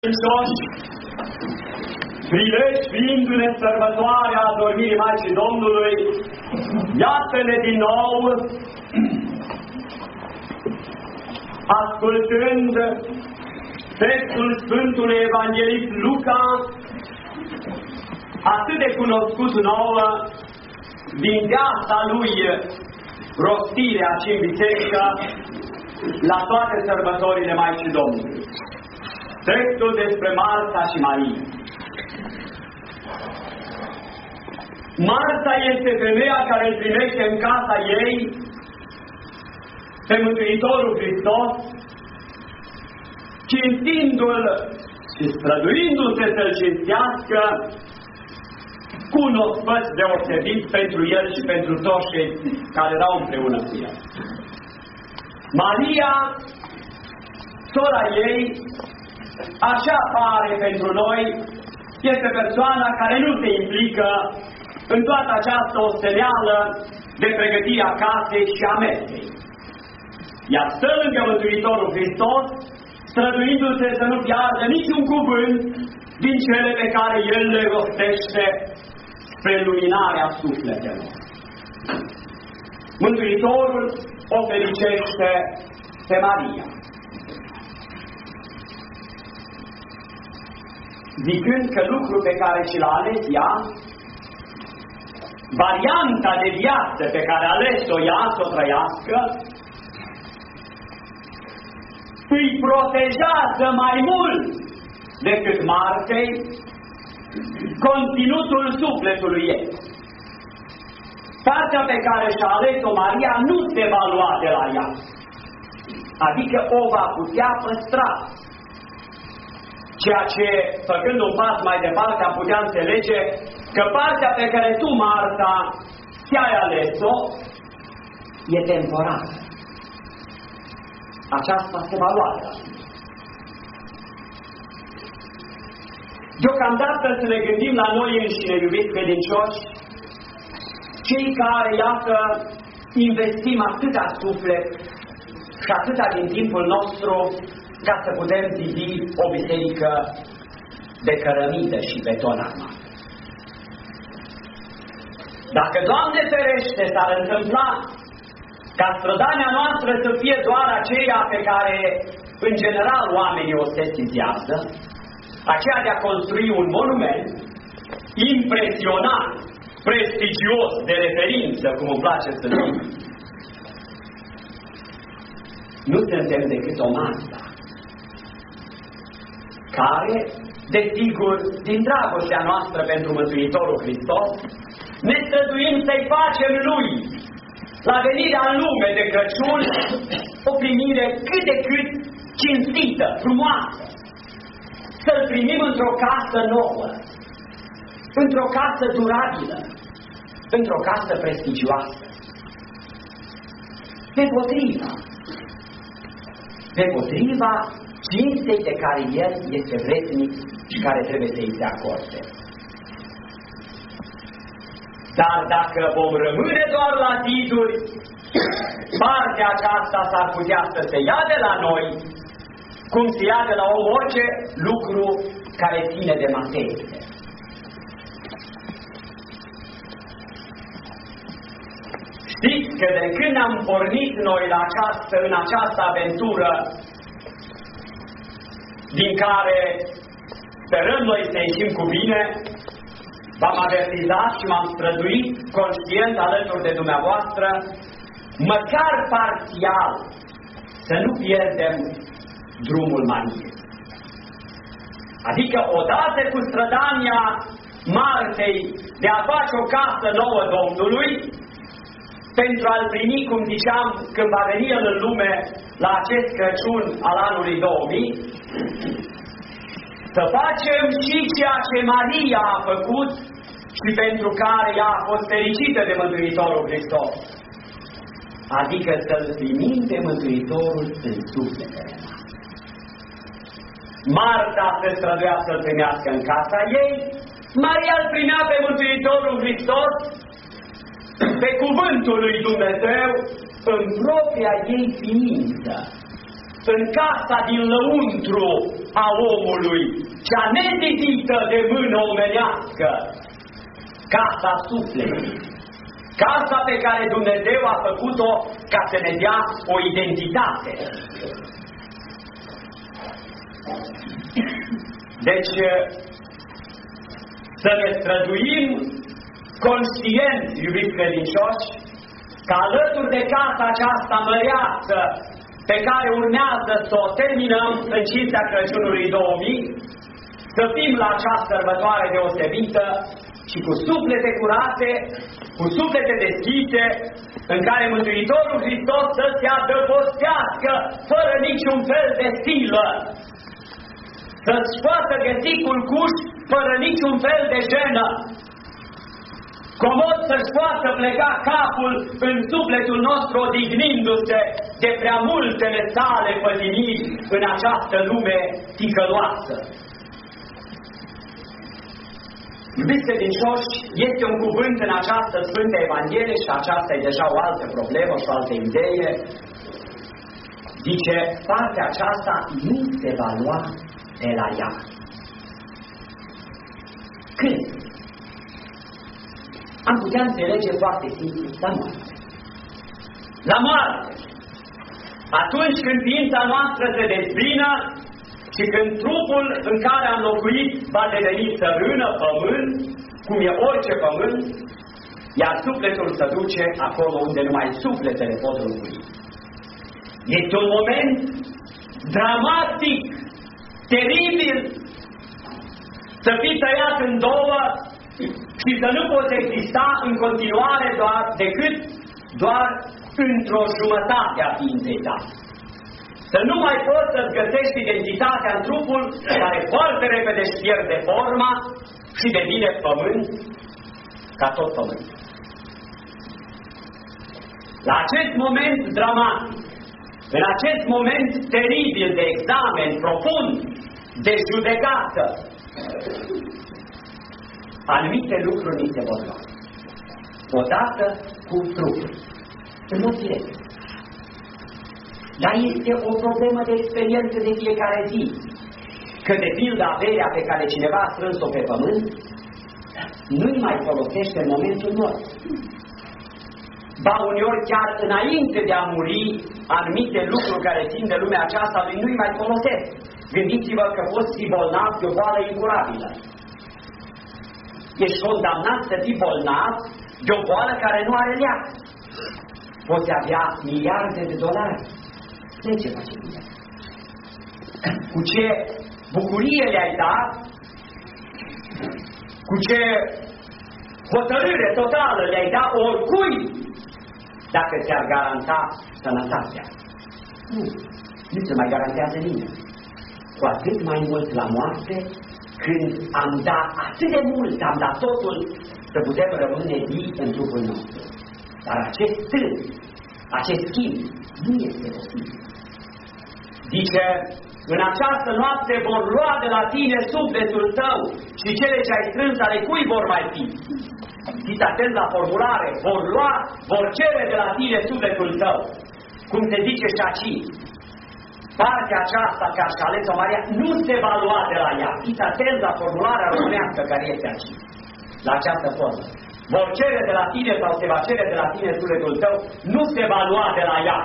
Prilej fiindu-ne sărbătoarea adormirii Maicii Domnului, iată-ne din nou, ascultând textul Sfântului Evanghelist Luca, atât de cunoscut nouă, din viața lui rostirea și în biserică la toate sărbătorile Maicii Domnului. Textul despre Marta și Maria. Marta este femeia care îl primește în casa ei pe Mântuitorul Hristos, cinstindu-l și străduindu-se să-l cinstească cu un ospăț deosebit pentru el și pentru toți cei care erau împreună cu el. Maria, sora ei, așa pare pentru noi, este persoana care nu se implică în toată această osteneală de pregătire a casei și a mesei. Ea stă lângă Mântuitorul Hristos, străduindu-se să nu piardă niciun cuvânt din cele pe care El le rostește spre luminarea sufletelor. Mântuitorul o fericește pe Maria, zicând că lucrul pe care și l-a ales ea, varianta de viață pe care a ales-o ea să o trăiască, îi protejează mai mult decât Martei conținutul sufletului ei. Partea pe care și-a ales-o Maria nu se va lua de la ea, adică o va putea păstra. Ceea ce, făcând un pas mai departe, am putea înțelege că partea pe care tu, Marta, ți-ai ales-o, e temporară. Aceasta se va lua de la tine. Deocamdată să ne gândim la noi înșine, iubiți credincioși, cei care, iată, investim atâta suflet și atâta din timpul nostru ca să putem zidi o biserică de cărămidă și beton armat. Dacă, Doamne ferește, s-ar întâmpla ca strădania noastră să fie doar aceea pe care, în general, oamenii o sesizează, aceea de a construi un monument impresionant, prestigios, de referință, cum îmi place să zic, nu suntem decât o Marta, care, desigur, din dragostea noastră pentru Mântuitorul Hristos, ne străduim să-i facem Lui, la venirea în lume de Crăciun, o primire cât de cât cinstită, frumoasă. Să-L primim într-o casă nouă, într-o casă durabilă, într-o casă prestigioasă. Pe potriva cinstei de care El este vrednic și care trebuie să-i se acorde. Dar dacă vom rămâne doar la ziduri, partea aceasta s-ar putea să se ia de la noi, cum se ia de la orice lucru care ține de materie. Știți că de când am pornit noi în această aventură, din care sperăm noi să ieșim cu bine, v-am avertizat și m-am străduit conștient alături de dumneavoastră, măcar parțial, să nu pierdem drumul Mariei. Adică odată cu strădania Martei de a face o casă nouă Domnului, pentru a-L primi, cum ziceam, când va veni El în lume la acest Crăciun al anului 2000, să facem și ceea ce Maria a făcut și pentru care ea a fost fericită de Mântuitorul Hristos. Adică să-L primim pe Mântuitorul în sufletele noastre. Marta se străduia să-L primească în casa ei, Maria îl primea pe Mântuitorul Hristos, pe cuvântul lui Dumnezeu, în propria ei ființă, în casa din lăuntru a omului, cea nezidită de mână omenească, casa sufletului, casa pe care Dumnezeu a făcut-o ca să ne dea o identitate. Deci, să ne străduim conștient, iubiți credincioși, că alături de casa aceasta măreață pe care urmează să o terminăm în cinstea Crăciunului 2000, să fim la această sărbătoare deosebită și cu suflete curate, cu suflete deschise, în care Mântuitorul Hristos să se adăpostească fără niciun fel de silă, să-ți poată găsi culcuș fără niciun fel de jenă, comod să-și poată pleca capul în sufletul nostru odihnindu-se de prea multele sale pătimiri în această lume ticăloasă. Iubiți credincioși, este un cuvânt în această Sfântă Evanghelie și aceasta e deja o altă problemă și o altă idee. Zice, partea aceasta nu se va lua de la ea. Când? Am putea înțelege foarte simplu, la moarte. La moarte! Atunci când ființa noastră se dezbină și când trupul în care am locuit va deveni țărână, pământ, cum e orice pământ, iar sufletul se duce acolo unde numai sufletele pot locui. Este un moment dramatic, teribil, să fii tăiat în două și să nu poți exista în continuare decât doar într-o jumătate a ființei tale. Să nu mai poți să-ți găsești identitatea în trupul care foarte repede își pierde forma și devine pământ ca tot pământ. La acest moment dramatic, în acest moment teribil de examen profund, de judecată, anumite lucruri ni se vor lua. Odată cu trupul. În mod direct. Dar este o problemă de experiență de fiecare zi. Că de pildă averea pe care cineva a strâns-o pe pământ, nu-i mai folosește în momentul morții. Ba uneori chiar înainte de a muri, anumite lucruri care țin de lumea aceasta lui nu-i mai folosesc. Gândiți-vă că poți fi bolnav de o boală incurabilă. Ești condamnat să fii bolnav de o boală care nu are leac. Poți avea miliarde de dolari. De ce faci bine? Cu ce bucurie le-ai dat, cu ce hotărâre totală le-ai dat oricui, dacă ți-ar garanta sănătatea. Nu se mai garantează nimeni. Cu atât mai mult la moarte, când am dat atât de mult, am dat totul, să putem rămâne vii în trupul nostru. Dar acest târg, acest schimb, nu este posibil. Zice, în această noapte vor lua de la tine sufletul tău și cele ce ai strâns ale cui vor mai fi. Fiți atent la formulare, vor cere de la tine sufletul tău. Cum se zice și aici, partea aceasta ca și ales-o Maria nu se va lua de la ea. Fiți atent la formularea românească care este aici, la această formă. Vor cere de la tine sau se va cere de la tine sufletul tău, nu se va lua de la ea.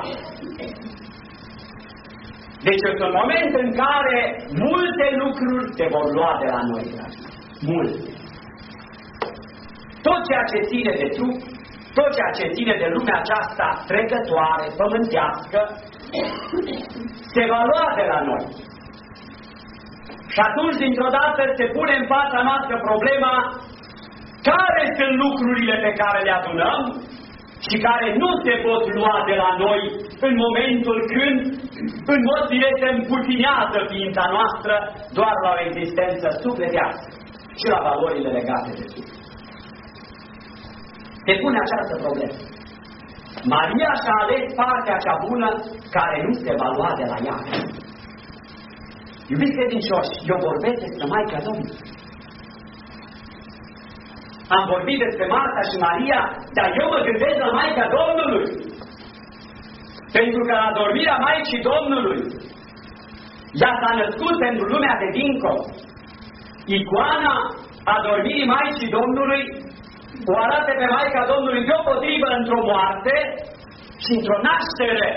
Deci este un moment în care multe lucruri se vor lua de la noi, dragi. Multe. Tot ceea ce ține de trup, tot ceea ce ține de lumea aceasta trecătoare, pământească, se va lua de la noi. Și atunci, dintr-o dată, se pune în fața noastră problema care sunt lucrurile pe care le adunăm și care nu se pot lua de la noi în momentul când, în mod direct, se împuținează ființa noastră doar la o existență sufletească și la valorile legate de suflet. Se pune această problemă. Maria și-a ales partea cea bună care nu se va lua de la ea. Iubiți credincioși, eu vorbesc despre Maica Domnului. Am vorbit despre Marta și Maria, dar eu mă gândesc la Maica Domnului. Pentru că la dormirea Maicii Domnului Ea s-a născut pentru lumea de dincolo. Icoana adormirii Maicii Domnului o arată pe Maica Domnului deopotrivă într-o moarte și într-o naștere.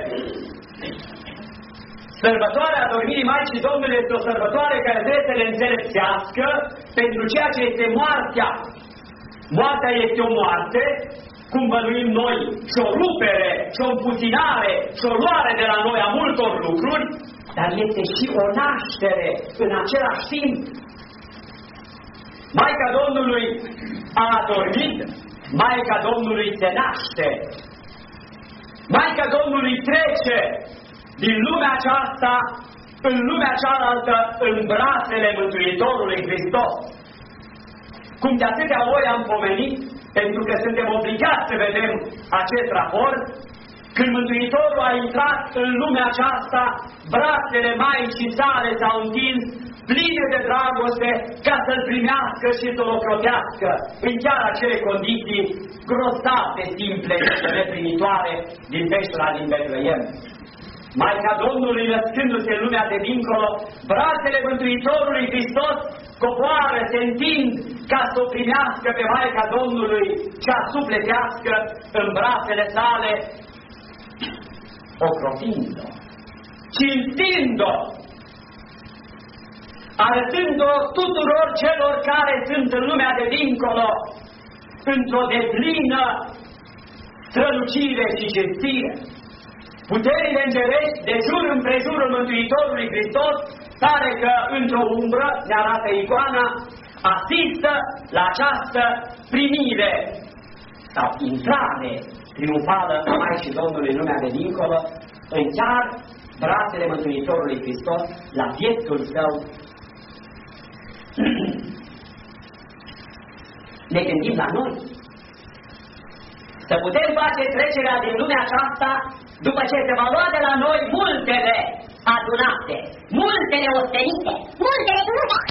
Sărbătoarea adormirii Maicii Domnului este o sărbătoare care trebuie să le înțelepțească pentru ceea ce este moartea. Moartea este o moarte, cum bănuim noi, și o rupere, și o împuținare, și o luare de la noi a multor lucruri, dar este și o naștere în același timp. Maica Domnului a adormit, Maica Domnului se naște. Maica Domnului trece din lumea aceasta în lumea cealaltă în brațele Mântuitorului Hristos. Cum de atâtea ori am pomenit, pentru că suntem obligați să vedem acest raport, când Mântuitorul a intrat în lumea aceasta, brațele Maicii sale s-au întins pline de dragoste ca să-L primească și să-L ocrotească în chiar acele condiții grozav de simple și neprimitoare din peștera din Betleem. Maica Domnului, născându-se în lumea de dincolo, brațele Mântuitorului Hristos coboară, se întind ca să o primească pe Maica Domnului cea sufletească în brațele sale, ocrotind-o, cinstind-o, arătând-o tuturor celor care sunt în lumea de dincolo într-o deplină strălucire și cinstire. Puterile îngerești de jur împrejurul Mântuitorului Hristos, tare că într-o umbră, ne arată icoana, asistă la această primire sau intrare triumfală a Maicii Domnului în lumea de dincolo, în chiar brațele Mântuitorului Hristos, la pieptul său. Ne gândim la noi. Să putem face trecerea din lumea aceasta după ce se va lua de la noi multele adunate, multele ostenite, multele tunute.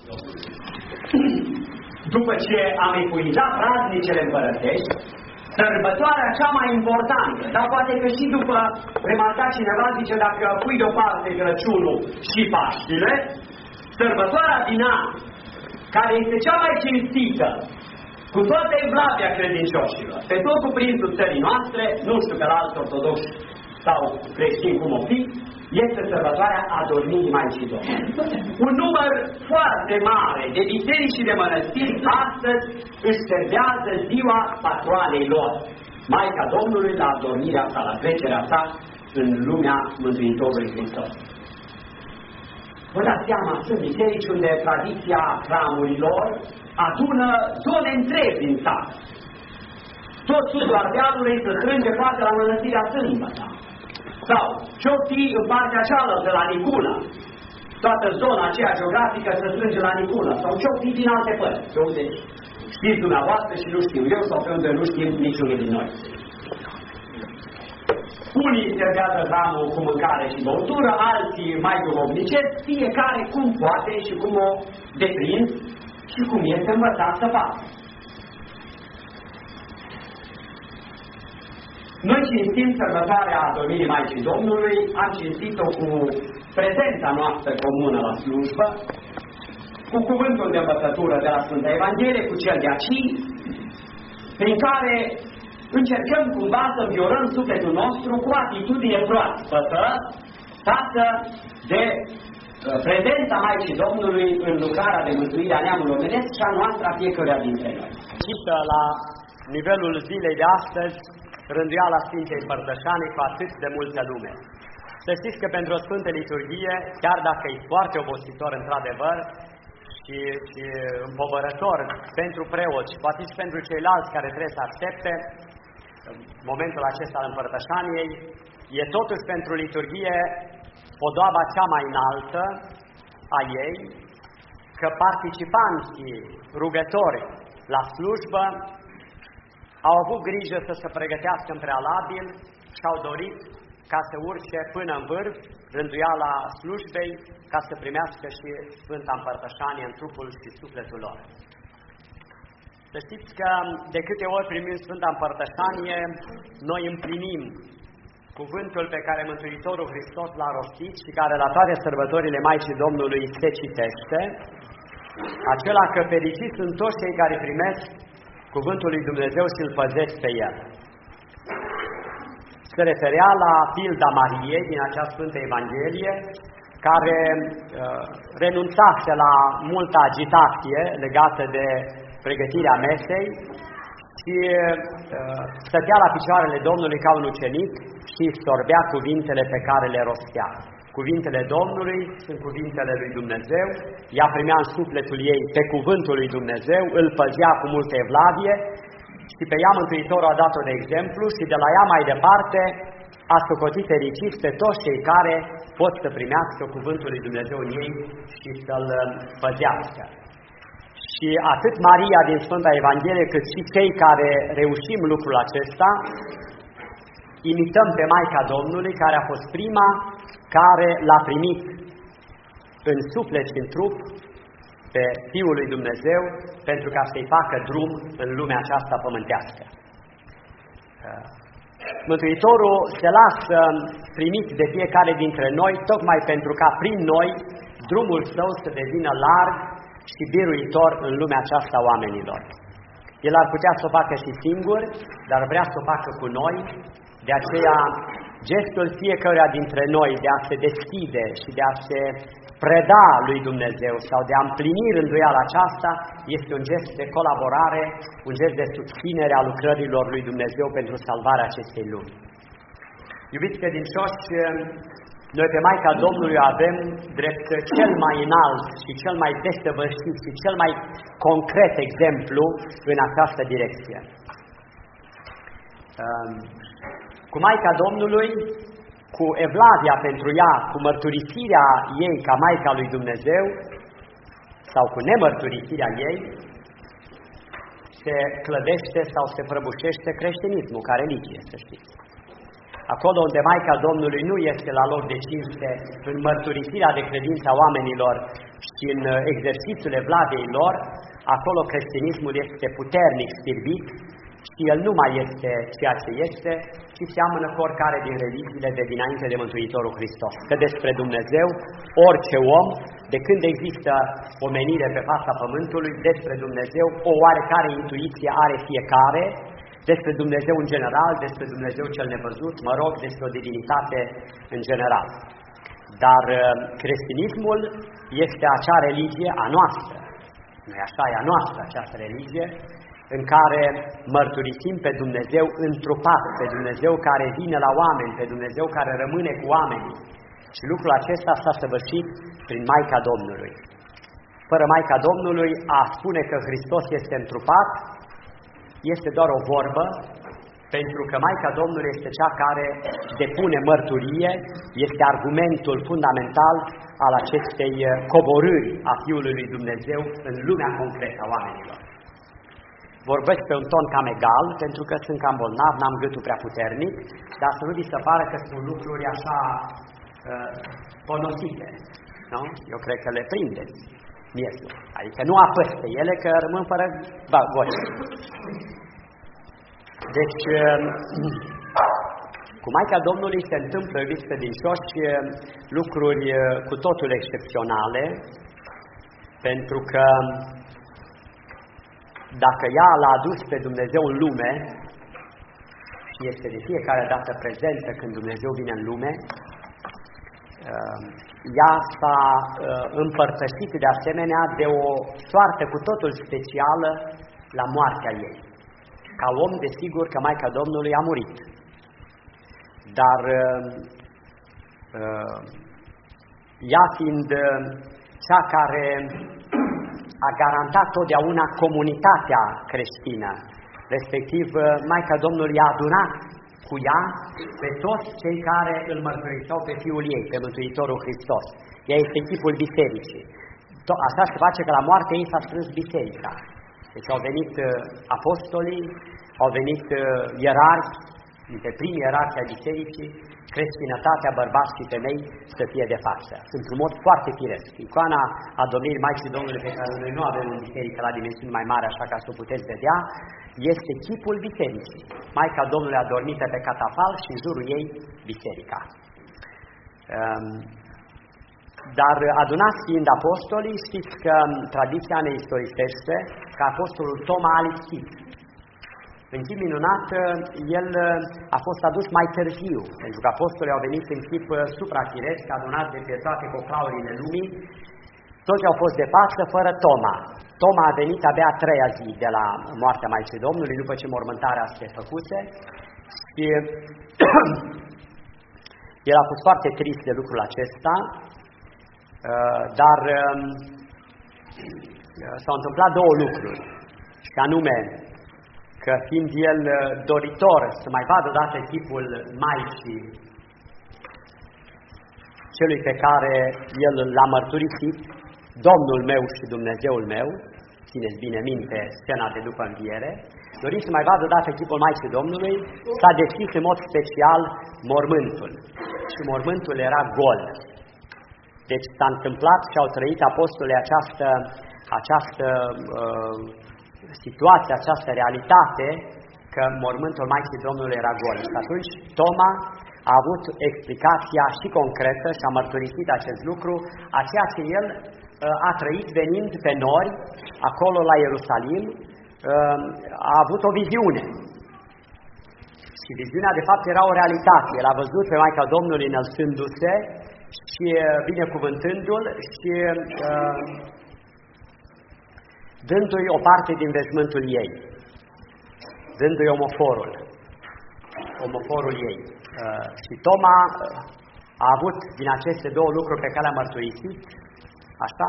După ce am epuizat praznicele împărătești, sărbătoarea cea mai importantă, dar poate că și după remarca cineva, zice, dacă pui deoparte Crăciunul și Paștile, sărbătoarea din an, care este cea mai cinstită, cu toată evlavia credincioșilor, pe tot cuprinsul țării noastre, nu știu pe la alți ortodoxi sau creștini cum o fi, este sărbătoarea adormirii Maicii Domnului. Un număr foarte mare de biserici și de mănăstiri astăzi își servează ziua patroanei lor, Maica Domnului, la adormirea sa, la trecerea sa în lumea Mântuitorului Hristos. Vă dați seama, sunt biserici unde tradiția hramurilor adună zone întregi din țară. Tot sudul Ardealului se strânge poate la Mănăstirea Sâmbăta. Sau ce-o fi în partea cealaltă, la Nicula. Toată zona aceea geografică se strânge la Nicula. Sau ce-o fi din alte părți. Pe unde știți dumneavoastră și nu știu eu, sau pe unde nu știm niciunul din noi. Unii servează hramul cu mâncare și băutură, alții mai duhovnicesc, fiecare cum poate și cum o deprins și cum este învățat să facă. Noi cinstim sărbătoarea adormirii Maicii Domnului, am cinstit-o cu prezența noastră comună la slujbă, cu cuvântul de învățătură de la Sfânta Evanghelie, cu cel de aici, prin care încercăm cumva să înviorăm sufletul nostru cu atitudine proaspătă față de prezența Maicii Domnului în lucrarea de mântuire a neamului omenesc și a noastră a fiecăruia dintre noi. Cită la nivelul zilei de astăzi rânduiala Sfintei Împărtășanii cu atât de multă lume. Să știți că pentru o Sfântă Liturghie, chiar dacă e foarte obositor într-adevăr și împovărător pentru preoți, poate și pentru ceilalți care trebuie să aștepte momentul acesta al Împărtășaniei, e totuși pentru liturghie podoaba cea mai înaltă a ei, că participanții rugători la slujbă au avut grijă să se pregătească în prealabil și au dorit ca să urce până în vârf rânduiala slujbei, ca să primească și Sfânta Împărtășanie în trupul și sufletul lor. Să știți că de câte ori primim Sfânta Împărtășanie, noi împlinim Cuvântul pe care Mântuitorul Hristos l-a rostit și care la toate sărbătorile Maicii Domnului se citește, acela că fericiți sunt toți cei care primesc Cuvântul lui Dumnezeu și îl păzesc pe el. Se referea la pilda Mariei din acea Sfântă Evanghelie, care renunțase la multă agitație legată de pregătirea mesei și stătea la picioarele Domnului ca un ucenic și sorbea cuvintele pe care le rostea. Cuvintele Domnului sunt cuvintele lui Dumnezeu, ea primea în sufletul ei pe cuvântul lui Dumnezeu, îl păzea cu multă evlavie și pe ea Mântuitorul a dat-o de exemplu și de la ea mai departe a socotit fericiți pe toți cei care pot să primească cuvântul lui Dumnezeu în ei și să-l păzească. Și atât Maria din Sfânta Evanghelie, cât și cei care reușim lucrul acesta, imităm pe Maica Domnului, care a fost prima care l-a primit în suflet și în trup pe Fiul lui Dumnezeu, pentru ca să-i facă drum în lumea aceasta pământească. Mântuitorul se lasă primit de fiecare dintre noi, tocmai pentru ca prin noi drumul său să devină larg și biruitor în lumea aceasta a oamenilor. El ar putea să o facă și singur, dar vrea să o facă cu noi, de aceea gestul fiecăruia dintre noi de a se deschide și de a se preda lui Dumnezeu sau de a împlini rânduiala aceasta este un gest de colaborare, un gest de susținere a lucrărilor lui Dumnezeu pentru salvarea acestei lumi. Iubiți credincioși, noi pe Maica Domnului avem drept cel mai înalt și cel mai desăvârșit și cel mai concret exemplu în această direcție. Cu Maica Domnului, cu evlavia pentru ea, cu mărturisirea ei ca Maica lui Dumnezeu sau cu nemărturisirea ei, se clădește sau se prăbușește creștinismul ca religie, să știți. Acolo unde Maica Domnului nu este la loc de cinste în mărturisirea de credință a oamenilor și în exercițiul evlaviei lor, acolo creștinismul este puternic stirbit și el nu mai este ceea ce este, ci seamănă cu oricare din religiile de dinainte de Mântuitorul Hristos. Că despre Dumnezeu, orice om, de când există omenire pe fața pământului, despre Dumnezeu o oarecare intuiție are fiecare, despre Dumnezeu în general, despre Dumnezeu cel nevăzut, mă rog, despre o divinitate în general. Dar creștinismul este acea religie a noastră, nu e așa, e a noastră această religie, în care mărturisim pe Dumnezeu întrupat, pe Dumnezeu care vine la oameni, pe Dumnezeu care rămâne cu oamenii. Și lucrul acesta s-a săvârșit prin Maica Domnului. Fără Maica Domnului, a spune că Hristos este întrupat este doar o vorbă, pentru că Maica Domnului este cea care depune mărturie, este argumentul fundamental al acestei coborâri a Fiului lui Dumnezeu în lumea concretă a oamenilor. Vorbesc pe un ton cam egal, pentru că sunt cam bolnav, n-am gâtul prea puternic, dar să nu vi se pară că sunt lucruri așa ponosite. Nu? Eu cred că le prindeți. Miesul. Adică nu apăs pe ele, că rămân fără voce. Deci, cu Maica Domnului se întâmplă, iubiți credincioși, lucruri cu totul excepționale, pentru că dacă ea l-a adus pe Dumnezeu în lume și este de fiecare dată prezentă când Dumnezeu vine în lume, ea s-a împărtășit de asemenea de o soartă cu totul specială la moartea ei. Ca om, desigur că Maica Domnului a murit, dar ea fiind cea care a garantat totdeauna comunitatea creștină, respectiv Maica Domnului a adunat cu ea pe toți cei care îl mărturiseau pe Fiul ei, pe Mântuitorul Hristos. Ea este chipul bisericii. Asta se face că la moarte ei s-a strâns biserica. Deci au venit apostolii, au venit ierarhi, dintre primii ierarhi ai bisericii, creștinătatea, bărbați și femei să fie de față. Într-un mod foarte firesc. Icoana Adomnirii Maicii Domnului, pe care noi nu avem în biserică la dimensiuni mai mari, așa ca să o puteți vedea, este chipul bisericii. Maica Domnului adormită pe catafal și în jurul ei biserica. Dar adunați fiind apostolii, știți că tradiția ne istorisește că apostolul Toma a lipsit. În chip minunat, el a fost adus mai târziu, pentru că apostolii au venit în chip suprafiresc, adunați de pe toate coclaurile lumii, toți au fost de față, fără Toma. Toma a venit abia a treia zi de la moartea Maicii Domnului, după ce mormântarea se făcuse, și el a fost foarte trist de lucrul acesta, dar s-au întâmplat două lucruri, și anume că fiind el doritor să mai vadă odată chipul Maicii, celui pe care el l-a mărturisit, Domnul meu și Dumnezeul meu, țineți bine minte scena de după înviere, dorind să mai vadă odată chipul Maicii Domnului, s-a deschis în mod special mormântul. Și mormântul era gol. Deci s-a întâmplat și au trăit apostolii această situație, această realitate, că mormântul Maicii Domnului era gol. Și atunci Toma a avut explicația și concretă și a mărturisit acest lucru, a ceea ce el a trăit venind pe nori, acolo la Ierusalim, a avut o viziune. Și viziunea de fapt era o realitate. El a văzut pe Maica Domnului înălțându-se și binecuvântându-l și dându-i o parte din veșmântul ei, dându-i omoforul ei. Și Toma a avut din aceste două lucruri pe care le-a mărturisit, așa,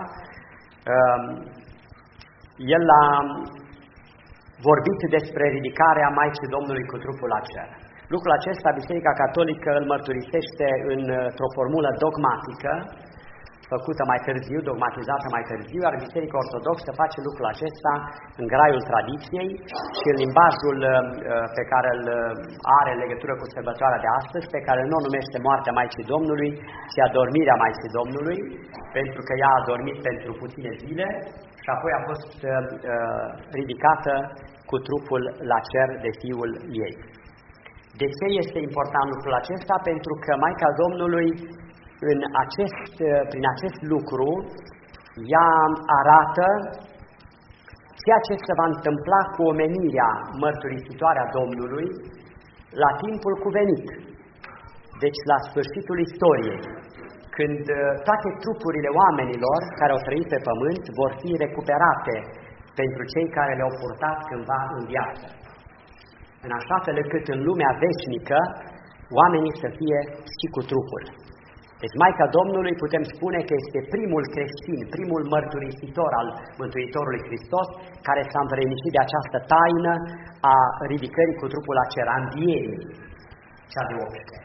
el a vorbit despre ridicarea Maicii Domnului cu trupul la cer. Lucrul acesta Biserica Catolică îl mărturisește într-o formulă dogmatică, făcută mai târziu, dogmatizată mai târziu, iar Biserica Ortodoxă face lucrul acesta în graiul tradiției și în limbajul pe care îl are în legătură cu sărbătoarea de astăzi, pe care nu o numește moartea Maicii Domnului, ci adormirea Maicii Domnului, pentru că ea a dormit pentru puține zile și apoi a fost ridicată cu trupul la cer de Fiul ei. De ce este important lucrul acesta? Pentru că Maica Domnului prin acest lucru ea arată ceea ce se va întâmpla cu omenirea mărturisitoare a Domnului la timpul cuvenit, deci la sfârșitul istoriei, când toate trupurile oamenilor care au trăit pe pământ vor fi recuperate pentru cei care le-au purtat cândva în viață, în așa fel încât în lumea veșnică oamenii să fie și cu trupul. Deci Maica Domnului putem spune că este primul creștin, primul mărturisitor al Mântuitorului Hristos, care s-a învrednicit de această taină a ridicării cu trupul la cer, a învierii, cea de obște.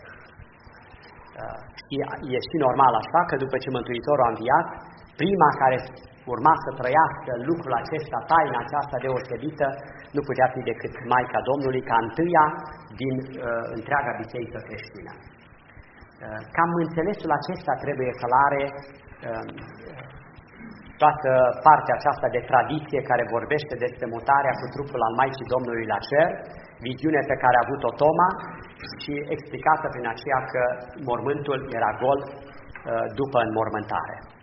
E și normal așa că după ce Mântuitorul a înviat, prima care urma să trăiască lucrul acesta, taina aceasta deosebită, nu putea fi decât Maica Domnului, ca întâia din întreaga biserică creștină. Cam înțelesul acesta trebuie să-l are toată partea aceasta de tradiție care vorbește despre mutarea cu trupul al Maicii Domnului la cer, viziune pe care a avut-o Toma și explicată prin aceea că mormântul era gol după înmormântare.